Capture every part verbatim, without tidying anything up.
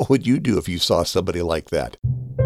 What would you do if you saw somebody like that?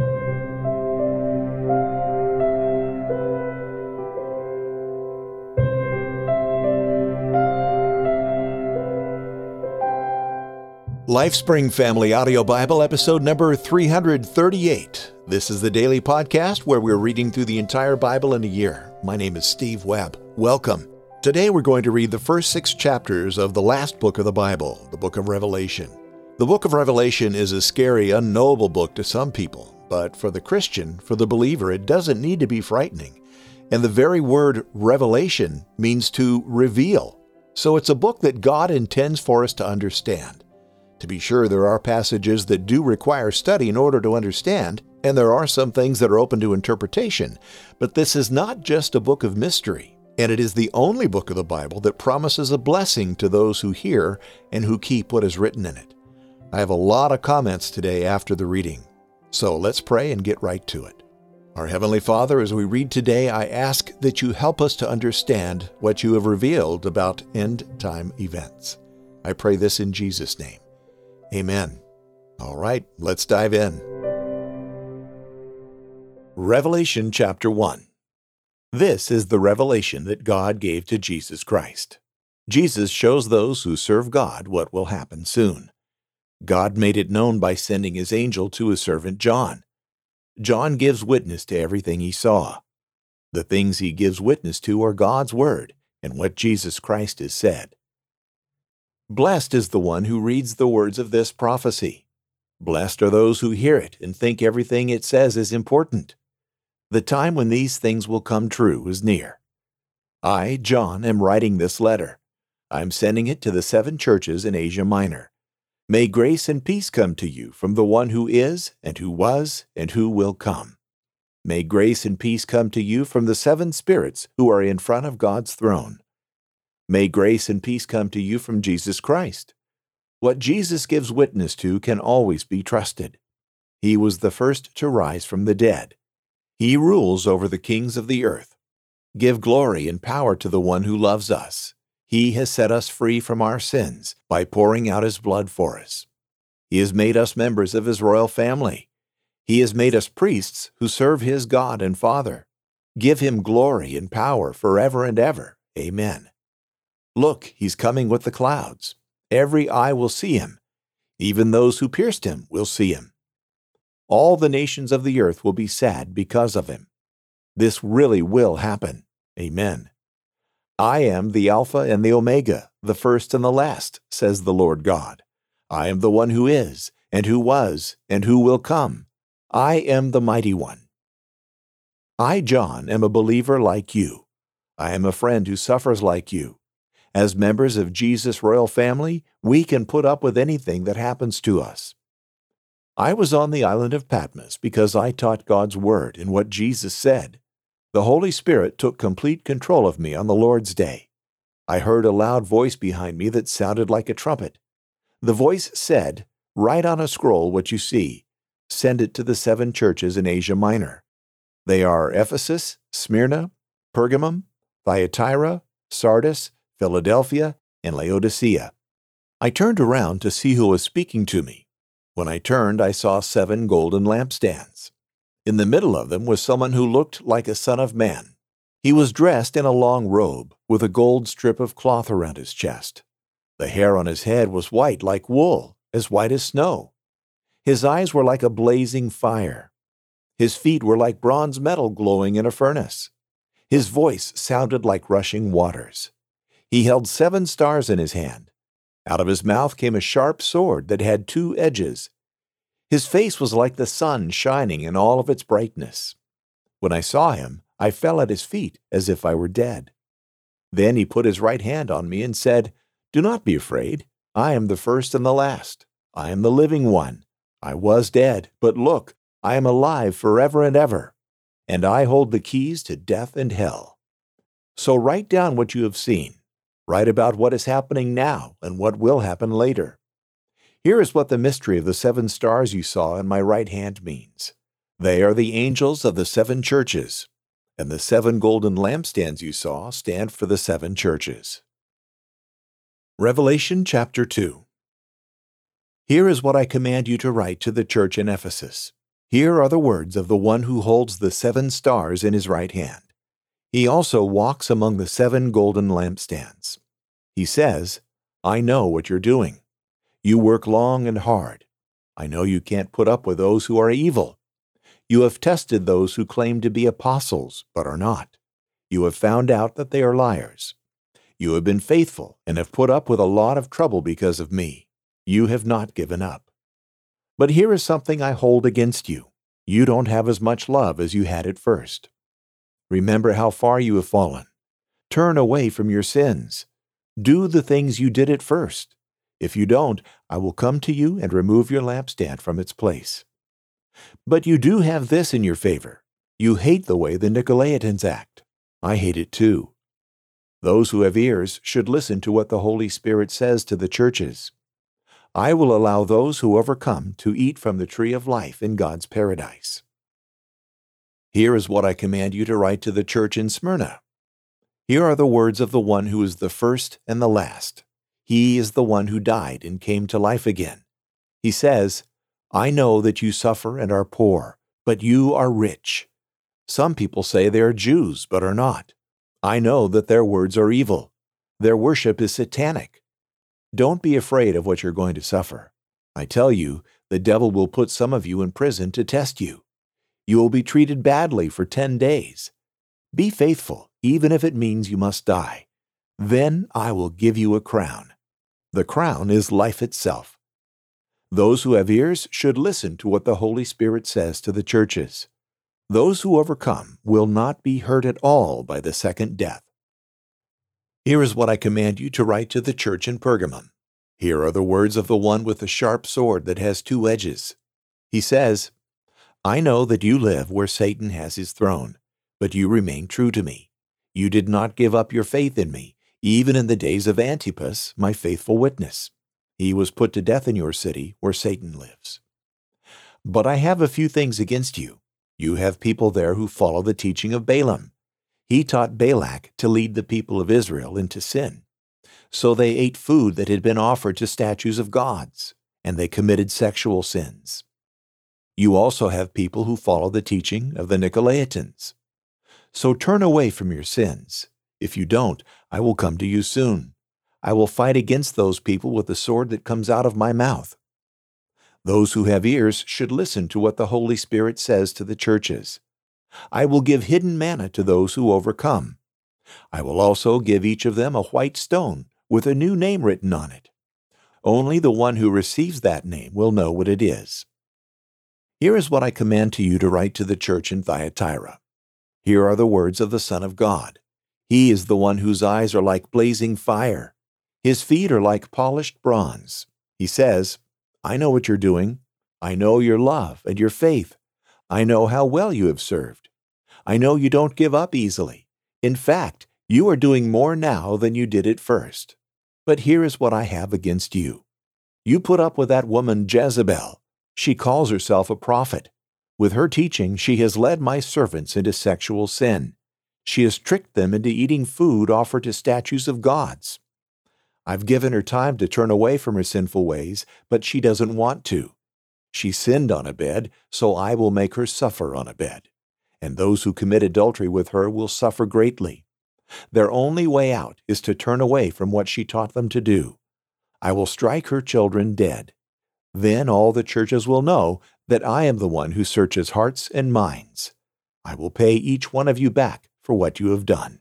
LifeSpring Family Audio Bible, episode number three hundred thirty-eight. This is the daily podcast where we're reading through the entire Bible in a year. My name is Steve Webb. Welcome. Today we're going to read the first six chapters of the last book of the Bible, the book of Revelation. The book of Revelation is a scary, unknowable book to some people, but for the Christian, for the believer, it doesn't need to be frightening. And the very word revelation means to reveal. So it's a book that God intends for us to understand. To be sure, there are passages that do require study in order to understand, and there are some things that are open to interpretation, but this is not just a book of mystery, and it is the only book of the Bible that promises a blessing to those who hear and who keep what is written in it. I have a lot of comments today after the reading, so let's pray and get right to it. Our Heavenly Father, as we read today, I ask that you help us to understand what you have revealed about end-time events. I pray this in Jesus' name. Amen. All right, let's dive in. Revelation chapter one. This is the revelation that God gave to Jesus Christ. Jesus shows those who serve God what will happen soon. God made it known by sending his angel to his servant John. John gives witness to everything he saw. The things he gives witness to are God's word and what Jesus Christ has said. Blessed is the one who reads the words of this prophecy. Blessed are those who hear it and think everything it says is important. The time when these things will come true is near. I, John, am writing this letter. I am sending it to the seven churches in Asia Minor. May grace and peace come to you from the one who is, and who was, and who will come. May grace and peace come to you from the seven spirits who are in front of God's throne. May grace and peace come to you from Jesus Christ. What Jesus gives witness to can always be trusted. He was the first to rise from the dead. He rules over the kings of the earth. Give glory and power to the one who loves us. He has set us free from our sins by pouring out his blood for us. He has made us members of his royal family. He has made us priests who serve his God and Father. Give him glory and power forever and ever. Amen. Look, he's coming with the clouds. Every eye will see him. Even those who pierced him will see him. All the nations of the earth will be sad because of him. This really will happen. Amen. I am the Alpha and the Omega, the first and the last, says the Lord God. I am the one who is, and who was, and who will come. I am the mighty one. I, John, am a believer like you. I am a friend who suffers like you. As members of Jesus' royal family, we can put up with anything that happens to us. I was on the island of Patmos because I taught God's word and what Jesus said. The Holy Spirit took complete control of me on the Lord's day. I heard a loud voice behind me that sounded like a trumpet. The voice said, "Write on a scroll what you see. Send it to the seven churches in Asia Minor. They are Ephesus, Smyrna, Pergamum, Thyatira, Sardis, Philadelphia, and Laodicea." I turned around to see who was speaking to me. When I turned, I saw seven golden lampstands. In the middle of them was someone who looked like a son of man. He was dressed in a long robe with a gold strip of cloth around his chest. The hair on his head was white like wool, as white as snow. His eyes were like a blazing fire. His feet were like bronze metal glowing in a furnace. His voice sounded like rushing waters. He held seven stars in his hand. Out of his mouth came a sharp sword that had two edges. His face was like the sun shining in all of its brightness. When I saw him, I fell at his feet as if I were dead. Then he put his right hand on me and said, "Do not be afraid. I am the first and the last. I am the living one. I was dead, but look, I am alive forever and ever, and I hold the keys to death and hell. So write down what you have seen. Write about what is happening now and what will happen later. Here is what the mystery of the seven stars you saw in my right hand means. They are the angels of the seven churches, and the seven golden lampstands you saw stand for the seven churches." Revelation chapter two. Here is what I command you to write to the church in Ephesus. Here are the words of the one who holds the seven stars in his right hand. He also walks among the seven golden lampstands. He says, I know what you're doing. You work long and hard. I know you can't put up with those who are evil. You have tested those who claim to be apostles, but are not. You have found out that they are liars. You have been faithful and have put up with a lot of trouble because of me. You have not given up. But here is something I hold against you. You don't have as much love as you had at first. Remember how far you have fallen. Turn away from your sins. Do the things you did at first. If you don't, I will come to you and remove your lampstand from its place. But you do have this in your favor. You hate the way the Nicolaitans act. I hate it too. Those who have ears should listen to what the Holy Spirit says to the churches. I will allow those who overcome to eat from the tree of life in God's paradise. Here is what I command you to write to the church in Smyrna. Here are the words of the one who is the first and the last. He is the one who died and came to life again. He says, I know that you suffer and are poor, but you are rich. Some people say they are Jews, but are not. I know that their words are evil. Their worship is satanic. Don't be afraid of what you're going to suffer. I tell you, the devil will put some of you in prison to test you. You will be treated badly for ten days. Be faithful, even if it means you must die. Then I will give you a crown. The crown is life itself. Those who have ears should listen to what the Holy Spirit says to the churches. Those who overcome will not be hurt at all by the second death. Here is what I command you to write to the church in Pergamum. Here are the words of the one with the sharp sword that has two edges. He says, I know that you live where Satan has his throne, but you remain true to me. You did not give up your faith in me, even in the days of Antipas, my faithful witness. He was put to death in your city where Satan lives. But I have a few things against you. You have people there who follow the teaching of Balaam. He taught Balak to lead the people of Israel into sin. So they ate food that had been offered to statues of gods, and they committed sexual sins. You also have people who follow the teaching of the Nicolaitans. So turn away from your sins. If you don't, I will come to you soon. I will fight against those people with the sword that comes out of my mouth. Those who have ears should listen to what the Holy Spirit says to the churches. I will give hidden manna to those who overcome. I will also give each of them a white stone with a new name written on it. Only the one who receives that name will know what it is. Here is what I command to you to write to the church in Thyatira. Here are the words of the Son of God. He is the one whose eyes are like blazing fire. His feet are like polished bronze. He says, I know what you're doing. I know your love and your faith. I know how well you have served. I know you don't give up easily. In fact, you are doing more now than you did at first. But here is what I have against you. You put up with that woman Jezebel. She calls herself a prophet. With her teaching, she has led my servants into sexual sin. She has tricked them into eating food offered to statues of gods. I've given her time to turn away from her sinful ways, but she doesn't want to. She sinned on a bed, so I will make her suffer on a bed. And those who commit adultery with her will suffer greatly. Their only way out is to turn away from what she taught them to do. I will strike her children dead. Then all the churches will know that I am the one who searches hearts and minds. I will pay each one of you back for what you have done.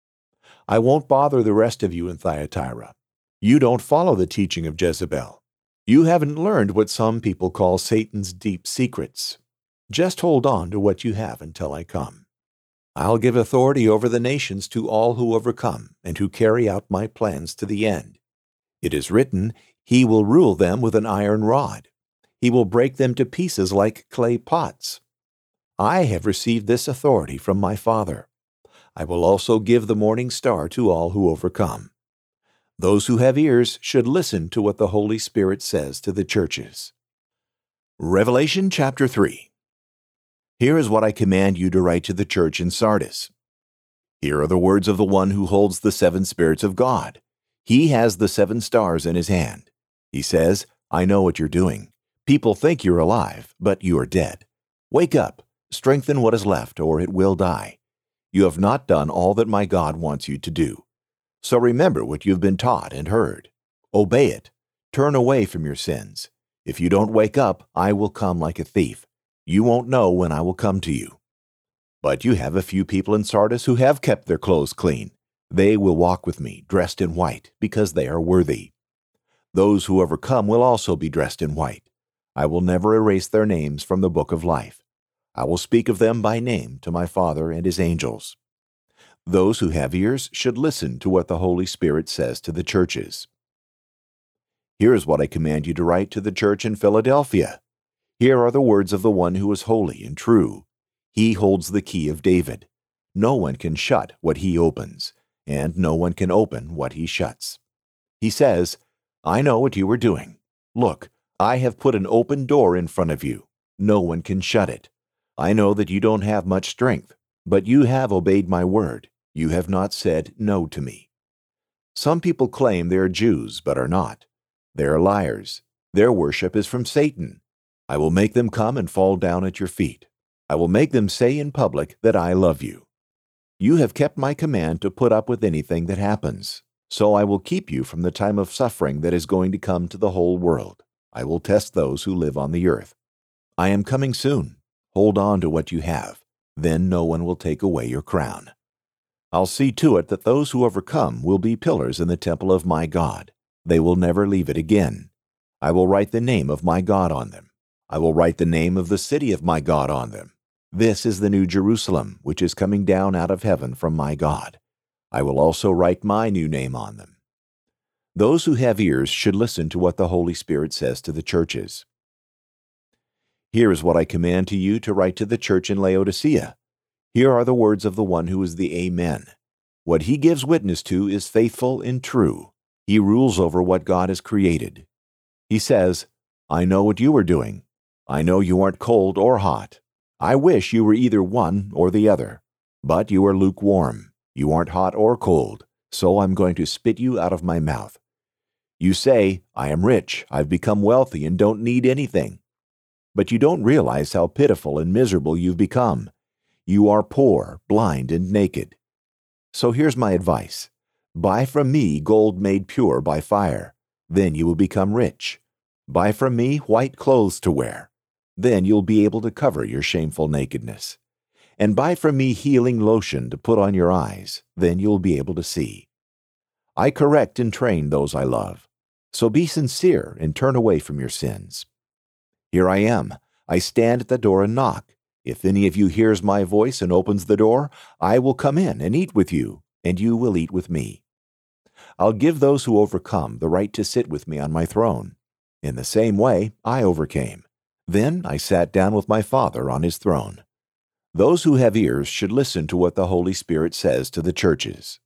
I won't bother the rest of you in Thyatira. You don't follow the teaching of Jezebel. You haven't learned what some people call Satan's deep secrets. Just hold on to what you have until I come. I'll give authority over the nations to all who overcome and who carry out my plans to the end. It is written, He will rule them with an iron rod. He will break them to pieces like clay pots. I have received this authority from my Father. I will also give the morning star to all who overcome. Those who have ears should listen to what the Holy Spirit says to the churches. Revelation chapter three. Here is what I command you to write to the church in Sardis. Here are the words of the one who holds the seven spirits of God. He has the seven stars in his hand. He says, I know what you're doing. People think you're alive, but you are dead. Wake up, strengthen what is left, or it will die. You have not done all that my God wants you to do. So remember what you've been taught and heard. Obey it. Turn away from your sins. If you don't wake up, I will come like a thief. You won't know when I will come to you. But you have a few people in Sardis who have kept their clothes clean. They will walk with me, dressed in white, because they are worthy. Those who overcome will also be dressed in white. I will never erase their names from the book of life. I will speak of them by name to my Father and his angels. Those who have ears should listen to what the Holy Spirit says to the churches. Here is what I command you to write to the church in Philadelphia. Here are the words of the one who is holy and true. He holds the key of David. No one can shut what he opens, and no one can open what he shuts. He says, I know what you are doing. Look, I have put an open door in front of you. No one can shut it. I know that you don't have much strength, but you have obeyed my word. You have not said no to me. Some people claim they are Jews, but are not. They are liars. Their worship is from Satan. I will make them come and fall down at your feet. I will make them say in public that I love you. You have kept my command to put up with anything that happens. So I will keep you from the time of suffering that is going to come to the whole world. I will test those who live on the earth. I am coming soon. Hold on to what you have. Then no one will take away your crown. I'll see to it that those who overcome will be pillars in the temple of my God. They will never leave it again. I will write the name of my God on them. I will write the name of the city of my God on them. This is the new Jerusalem, which is coming down out of heaven from my God. I will also write my new name on them. Those who have ears should listen to what the Holy Spirit says to the churches. Here is what I command to you to write to the church in Laodicea. Here are the words of the one who is the Amen. What he gives witness to is faithful and true. He rules over what God has created. He says, I know what you are doing. I know you aren't cold or hot. I wish you were either one or the other. But you are lukewarm. You aren't hot or cold, so I'm going to spit you out of my mouth. You say, I am rich, I've become wealthy and don't need anything. But you don't realize how pitiful and miserable you've become. You are poor, blind, and naked. So here's my advice. Buy from me gold made pure by fire. Then you will become rich. Buy from me white clothes to wear. Then you'll be able to cover your shameful nakedness. And buy from me healing lotion to put on your eyes. Then you'll be able to see. I correct and train those I love. So be sincere and turn away from your sins. Here I am. I stand at the door and knock. If any of you hears my voice and opens the door, I will come in and eat with you, and you will eat with me. I'll give those who overcome the right to sit with me on my throne. In the same way, I overcame. Then I sat down with my Father on his throne. Those who have ears should listen to what the Holy Spirit says to the churches.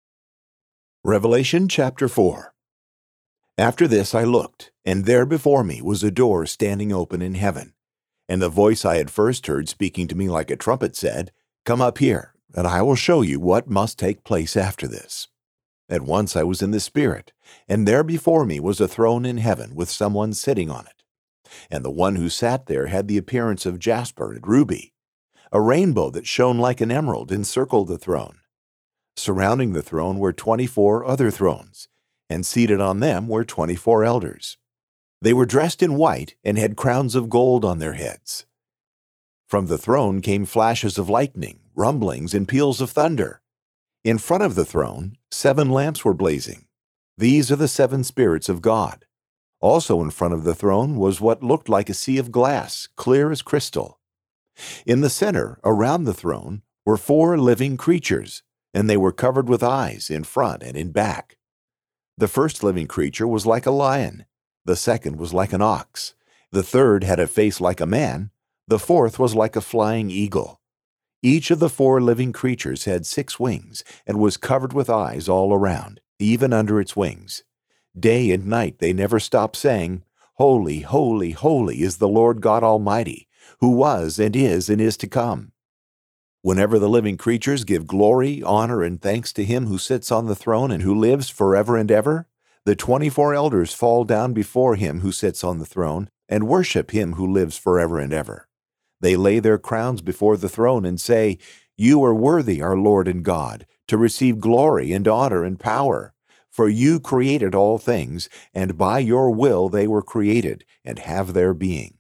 Revelation chapter four. After this I looked, and there before me was a door standing open in heaven. And the voice I had first heard speaking to me like a trumpet said, Come up here, and I will show you what must take place after this. At once I was in the Spirit, and there before me was a throne in heaven with someone sitting on it. And the one who sat there had the appearance of jasper and ruby. A rainbow that shone like an emerald encircled the throne. Surrounding the throne were twenty-four other thrones, and seated on them were twenty-four elders. They were dressed in white and had crowns of gold on their heads. From the throne came flashes of lightning, rumblings, and peals of thunder. In front of the throne, seven lamps were blazing. These are the seven spirits of God. Also in front of the throne was what looked like a sea of glass, clear as crystal. In the center, around the throne, were four living creatures, and they were covered with eyes in front and in back. The first living creature was like a lion. The second was like an ox. The third had a face like a man. The fourth was like a flying eagle. Each of the four living creatures had six wings and was covered with eyes all around, even under its wings. Day and night they never stopped saying, Holy, holy, holy is the Lord God Almighty, who was and is and is to come. Whenever the living creatures give glory, honor, and thanks to him who sits on the throne and who lives forever and ever, The twenty-four elders fall down before him who sits on the throne and worship him who lives forever and ever. They lay their crowns before the throne and say, "You are worthy, our Lord and God, to receive glory and honor and power. For you created all things, and by your will they were created and have their being."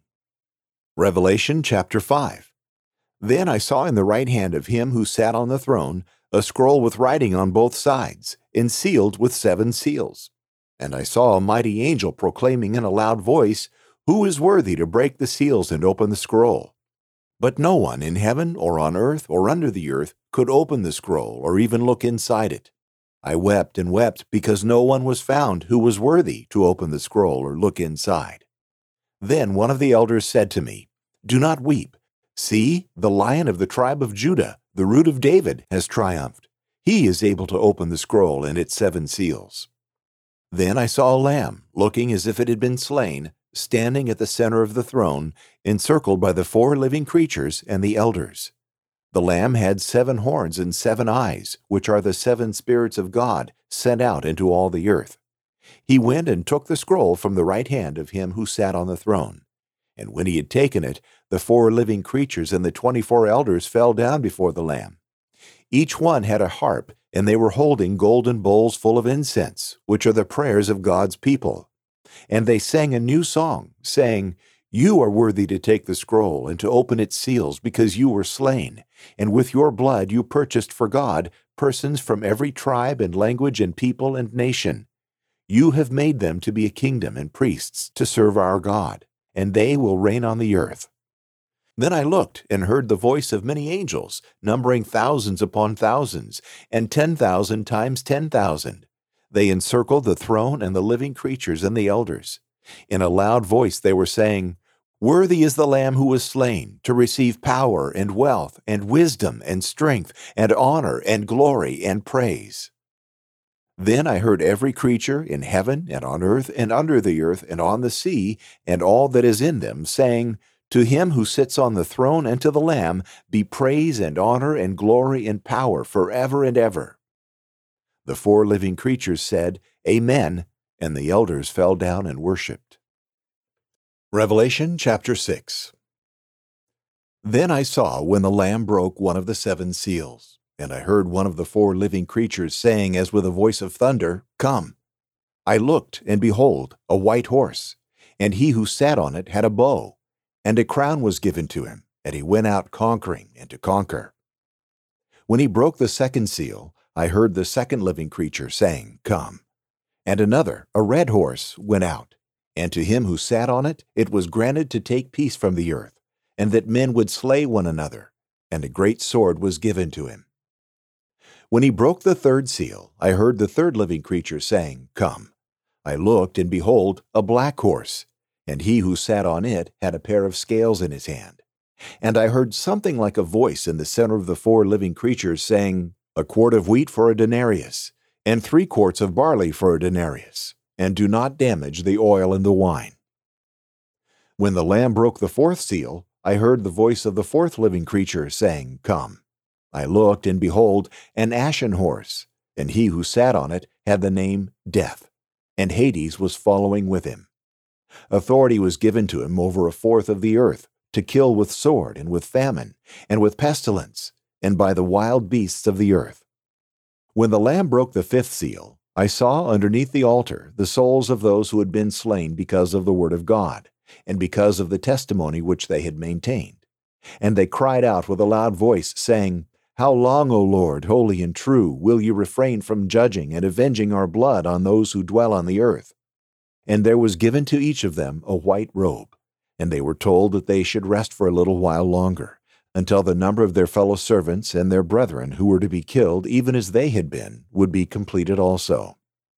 Revelation chapter five. Then I saw in the right hand of him who sat on the throne a scroll with writing on both sides, and sealed with seven seals. And I saw a mighty angel proclaiming in a loud voice, "Who is worthy to break the seals and open the scroll?" But no one in heaven or on earth or under the earth could open the scroll or even look inside it. I wept and wept because no one was found who was worthy to open the scroll or look inside. Then one of the elders said to me, "Do not weep. See, the Lion of the tribe of Judah, the Root of David, has triumphed. He is able to open the scroll and its seven seals." Then I saw a lamb, looking as if it had been slain, standing at the center of the throne, encircled by the four living creatures and the elders. The Lamb had seven horns and seven eyes, which are the seven spirits of God sent out into all the earth. He went and took the scroll from the right hand of him who sat on the throne. And when he had taken it, the four living creatures and the twenty-four elders fell down before the Lamb. Each one had a harp, and they were holding golden bowls full of incense, which are the prayers of God's people. And they sang a new song, saying, "You are worthy to take the scroll and to open its seals, because you were slain, and with your blood you purchased for God persons from every tribe and language and people and nation. You have made them to be a kingdom and priests to serve our God, and they will reign on the earth." Then I looked and heard the voice of many angels, numbering thousands upon thousands, and ten thousand times ten thousand. They encircled the throne and the living creatures and the elders. In a loud voice they were saying, "Worthy is the Lamb who was slain to receive power and wealth and wisdom and strength and honor and glory and praise." Then I heard every creature in heaven and on earth and under the earth and on the sea and all that is in them, saying, "To him who sits on the throne and to the Lamb be praise and honor and glory and power forever and ever." The four living creatures said, "Amen," and the elders fell down and worshipped. Revelation chapter six. Then I saw when the Lamb broke one of the seven seals, and I heard one of the four living creatures saying as with a voice of thunder, "Come." I looked, and behold, a white horse, and he who sat on it had a bow, and a crown was given to him, and he went out conquering and to conquer. When he broke the second seal, I heard the second living creature saying, "Come." And another, a red horse, went out, and to him who sat on it it was granted to take peace from the earth, and that men would slay one another, and a great sword was given to him. When he broke the third seal, I heard the third living creature saying, "Come." I looked, and behold, a black horse, and he who sat on it had a pair of scales in his hand. And I heard something like a voice in the center of the four living creatures saying, "A quart of wheat for a denarius, and three quarts of barley for a denarius, and do not damage the oil and the wine." When the Lamb broke the fourth seal, I heard the voice of the fourth living creature saying, "Come." I looked, and behold, an ashen horse, and he who sat on it had the name Death, and Hades was following with him. Authority was given to him over a fourth of the earth, to kill with sword and with famine and with pestilence, and by the wild beasts of the earth. When the Lamb broke the fifth seal, I saw underneath the altar the souls of those who had been slain because of the word of God, and because of the testimony which they had maintained. And they cried out with a loud voice, saying, "How long, O Lord, holy and true, will you refrain from judging and avenging our blood on those who dwell on the earth?" And there was given to each of them a white robe, and they were told that they should rest for a little while longer, until the number of their fellow servants and their brethren who were to be killed, even as they had been, would be completed also.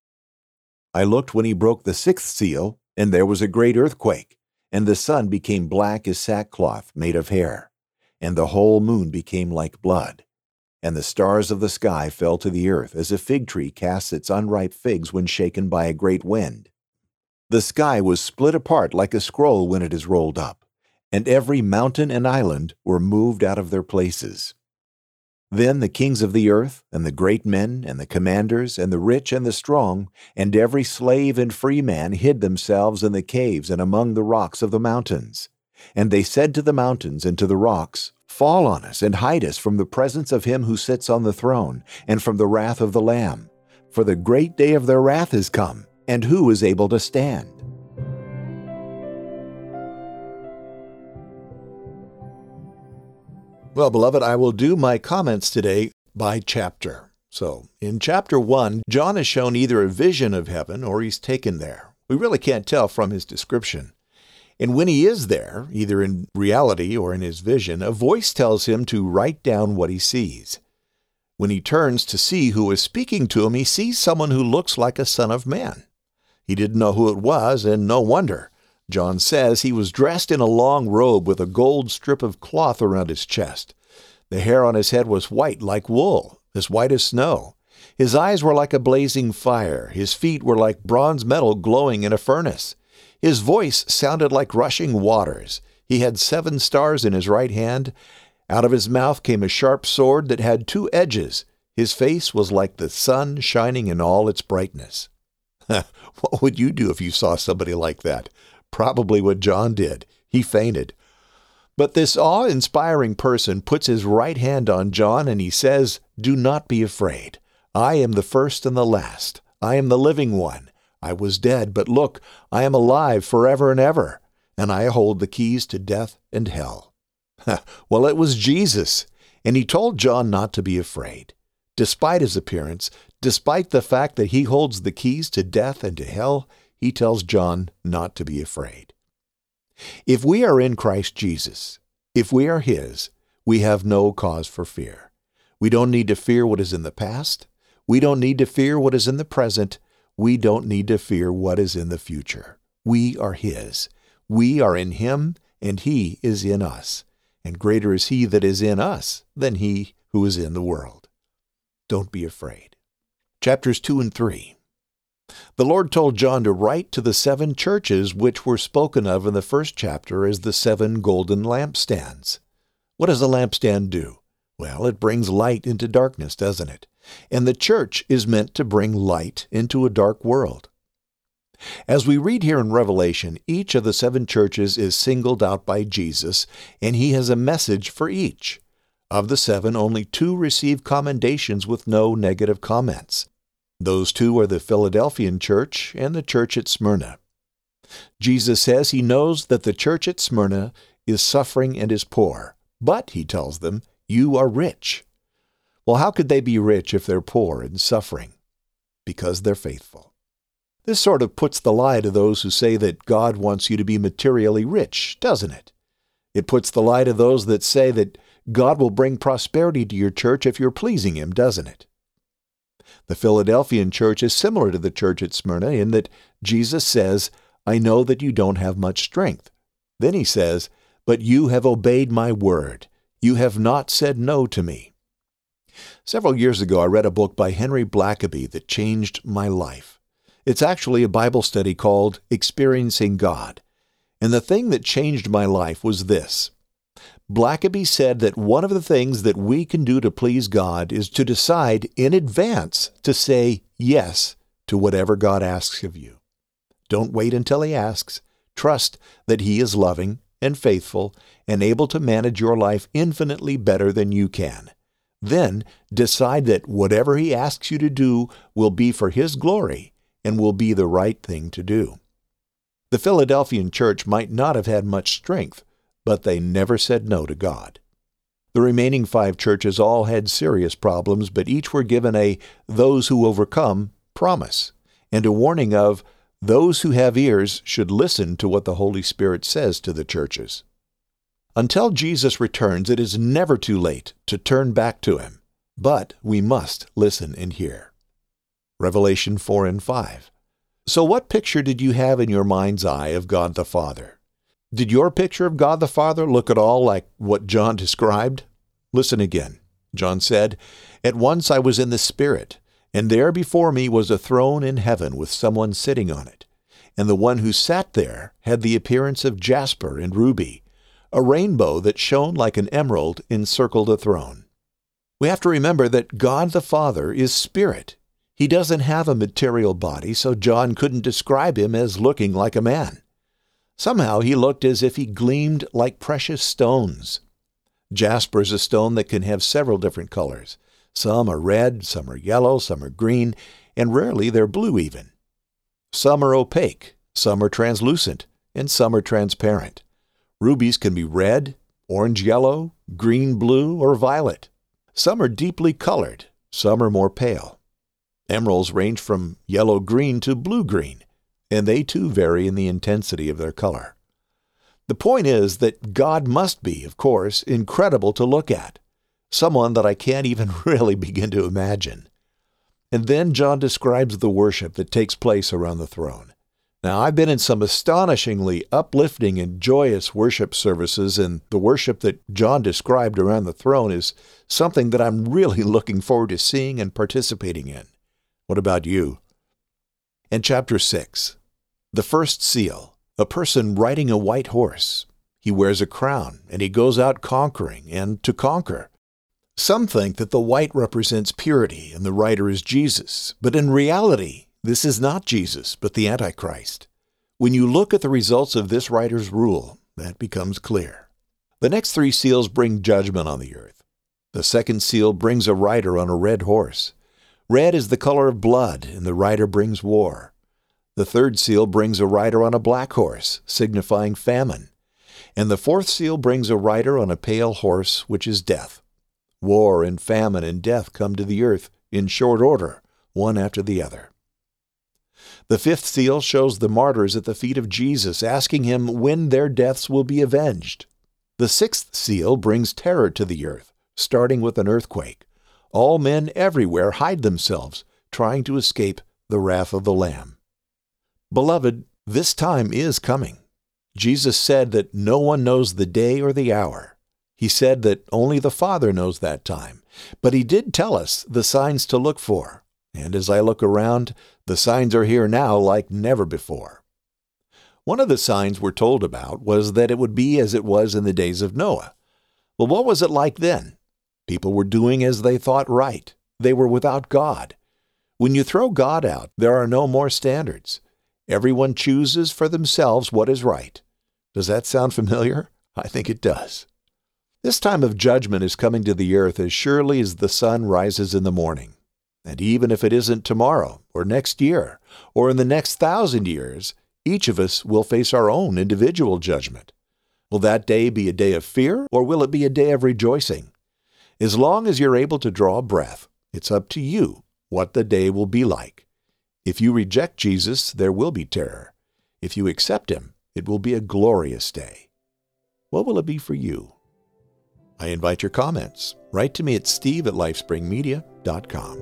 I looked when he broke the sixth seal, and there was a great earthquake, and the sun became black as sackcloth made of hair, and the whole moon became like blood, and the stars of the sky fell to the earth as a fig tree casts its unripe figs when shaken by a great wind. The sky was split apart like a scroll when it is rolled up, and every mountain and island were moved out of their places. Then the kings of the earth, and the great men, and the commanders, and the rich and the strong, and every slave and free man hid themselves in the caves and among the rocks of the mountains. And they said to the mountains and to the rocks, Fall on us, and hide us from the presence of him who sits on the throne, and from the wrath of the Lamb. For the great day of their wrath is come, and who is able to stand? Well, beloved, I will do my comments today by chapter. So, in chapter one, John is shown either a vision of heaven or he's taken there. We really can't tell from his description. And when he is there, either in reality or in his vision, a voice tells him to write down what he sees. When he turns to see who is speaking to him, he sees someone who looks like a son of man. He didn't know who it was, and no wonder. John says he was dressed in a long robe with a gold strip of cloth around his chest. The hair on his head was white like wool, as white as snow. His eyes were like a blazing fire. His feet were like bronze metal glowing in a furnace. His voice sounded like rushing waters. He had seven stars in his right hand. Out of his mouth came a sharp sword that had two edges. His face was like the sun shining in all its brightness. What would you do if you saw somebody like that? Probably what John did. He fainted. But this awe-inspiring person puts his right hand on John and he says, Do not be afraid. I am the first and the last. I am the living one. I was dead, but look, I am alive forever and ever, and I hold the keys to death and hell. Well, it was Jesus, and he told John not to be afraid. Despite his appearance, despite the fact that he holds the keys to death and to hell, he tells John not to be afraid. If we are in Christ Jesus, if we are his, we have no cause for fear. We don't need to fear what is in the past. We don't need to fear what is in the present. We don't need to fear what is in the future. We are his. We are in him, and he is in us. And greater is he that is in us than he who is in the world. Don't be afraid. Chapters two and three. The Lord told John to write to the seven churches which were spoken of in the first chapter as the seven golden lampstands. What does a lampstand do? Well, it brings light into darkness, doesn't it? And the church is meant to bring light into a dark world. As we read here in Revelation, each of the seven churches is singled out by Jesus, and he has a message for each. Of the seven, only two receive commendations with no negative comments. Those two are the Philadelphian church and the church at Smyrna. Jesus says he knows that the church at Smyrna is suffering and is poor, but, he tells them, you are rich. Well, how could they be rich if they're poor and suffering? Because they're faithful. This sort of puts the lie to those who say that God wants you to be materially rich, doesn't it? It puts the lie to those that say that God will bring prosperity to your church if you're pleasing him, doesn't it? The Philadelphian church is similar to the church at Smyrna in that Jesus says, I know that you don't have much strength. Then he says, but you have obeyed my word. You have not said no to me. Several years ago, I read a book by Henry Blackaby that changed my life. It's actually a Bible study called Experiencing God. And the thing that changed my life was this. Blackaby said that one of the things that we can do to please God is to decide in advance to say yes to whatever God asks of you. Don't wait until he asks. Trust that he is loving and faithful and able to manage your life infinitely better than you can. Then decide that whatever he asks you to do will be for his glory and will be the right thing to do. The Philadelphian church might not have had much strength, but they never said no to God. The remaining five churches all had serious problems, but each were given a those who overcome promise and a warning of those who have ears should listen to what the Holy Spirit says to the churches. Until Jesus returns, it is never too late to turn back to him, but we must listen and hear. Revelation four and five. So what picture did you have in your mind's eye of God the Father? Did your picture of God the Father look at all like what John described? Listen again. John said, At once I was in the Spirit, and there before me was a throne in heaven with someone sitting on it. And the one who sat there had the appearance of jasper and ruby. A rainbow that shone like an emerald encircled the throne. We have to remember that God the Father is spirit. He doesn't have a material body, so John couldn't describe him as looking like a man. Somehow he looked as if he gleamed like precious stones. Jasper is a stone that can have several different colors. Some are red, some are yellow, some are green, and rarely they're blue even. Some are opaque, some are translucent, and some are transparent. Rubies can be red, orange-yellow, green-blue, or violet. Some are deeply colored, some are more pale. Emeralds range from yellow-green to blue-green, and they too vary in the intensity of their color. The point is that God must be, of course, incredible to look at, someone that I can't even really begin to imagine. And then John describes the worship that takes place around the throne. Now, I've been in some astonishingly uplifting and joyous worship services, and the worship that John described around the throne is something that I'm really looking forward to seeing and participating in. What about you? And chapter six, the first seal, a person riding a white horse. He wears a crown, and he goes out conquering and to conquer. Some think that the white represents purity and the rider is Jesus, but in reality, this is not Jesus, but the Antichrist. When you look at the results of this rider's rule, that becomes clear. The next three seals bring judgment on the earth. The second seal brings a rider on a red horse. Red is the color of blood, and the rider brings war. The third seal brings a rider on a black horse, signifying famine. And the fourth seal brings a rider on a pale horse, which is death. War and famine and death come to the earth in short order, one after the other. The fifth seal shows the martyrs at the feet of Jesus, asking him when their deaths will be avenged. The sixth seal brings terror to the earth, starting with an earthquake. All men everywhere hide themselves, trying to escape the wrath of the Lamb. Beloved, this time is coming. Jesus said that no one knows the day or the hour. He said that only the Father knows that time. But he did tell us the signs to look for. And as I look around, the signs are here now like never before. One of the signs we're told about was that it would be as it was in the days of Noah. Well, what was it like then? People were doing as they thought right. They were without God. When you throw God out, there are no more standards. Everyone chooses for themselves what is right. Does that sound familiar? I think it does. This time of judgment is coming to the earth as surely as the sun rises in the morning. And even if it isn't tomorrow, or next year, or in the next thousand years, each of us will face our own individual judgment. Will that day be a day of fear, or will it be a day of rejoicing? As long as you're able to draw a breath, it's up to you what the day will be like. If you reject Jesus, there will be terror. If you accept him, it will be a glorious day. What will it be for you? I invite your comments. Write to me at steve at lifespringmedia dot com.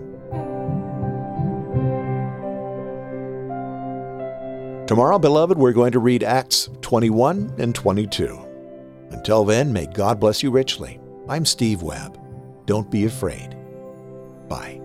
Tomorrow, beloved, we're going to read Acts twenty-one and twenty-two. Until then, may God bless you richly. I'm Steve Webb. Don't be afraid. Bye.